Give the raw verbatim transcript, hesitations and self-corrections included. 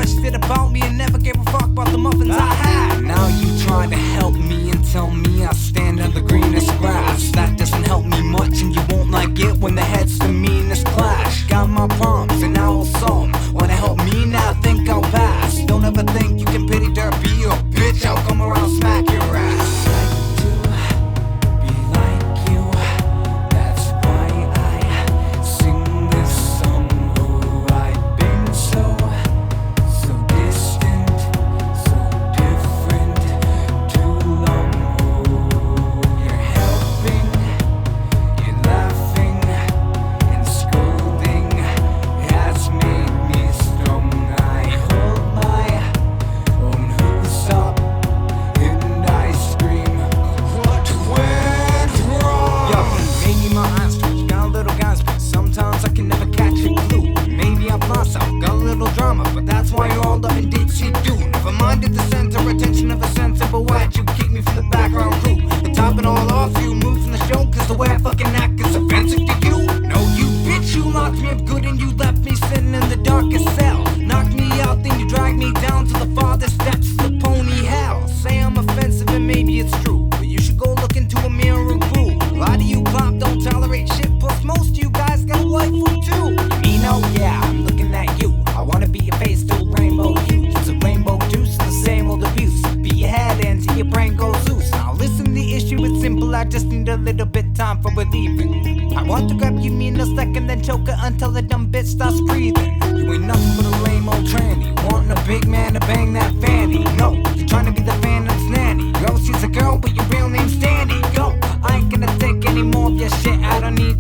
shit about me and never gave a fuck about the muffins I had. Now you try to help me and tell me I stand on the greenest grass. That doesn't help me much, and you won't like it when the heads the meanest clash. Got my problems and now I'll solve them. Wanna help me now? Think I'll pass. Don't ever think you can pity dirt, be a bitch. I'll come around, smack your ass. But that's why you're all up in deep sea do. Never mind at the center, attention of a sensible word. You keep me from the background crew. And top it all off, you move from the show, cause the way I fucking act is offensive to you. No, you bitch, you locked me up good and you left me sitting in the darkest cell. Knocked me out, then you dragged me down to the farthest steps of the pony hell. Say I'm offensive and maybe it's true, but you should go look into a mirror and prove. A lot of you pop don't tolerate shit, plus most of you guys got a life for too. You mean, oh yeah, I'm looking at you. I wanna be your face to rainbow hues. It's a rainbow juice, the same old abuse. Be your head until your brain goes loose. Now listen, the issue is simple, I just need a little bit time for relieving. I want to grab you in a second, then choke her until the dumb bitch starts breathing. You ain't nothing but a lame old tranny, wanting a big man to bang that fanny. No, you're trying to be the fan that's nanny. Yo, she's a girl, but your real name's Danny. Yo, I ain't gonna take any more of your shit, I don't need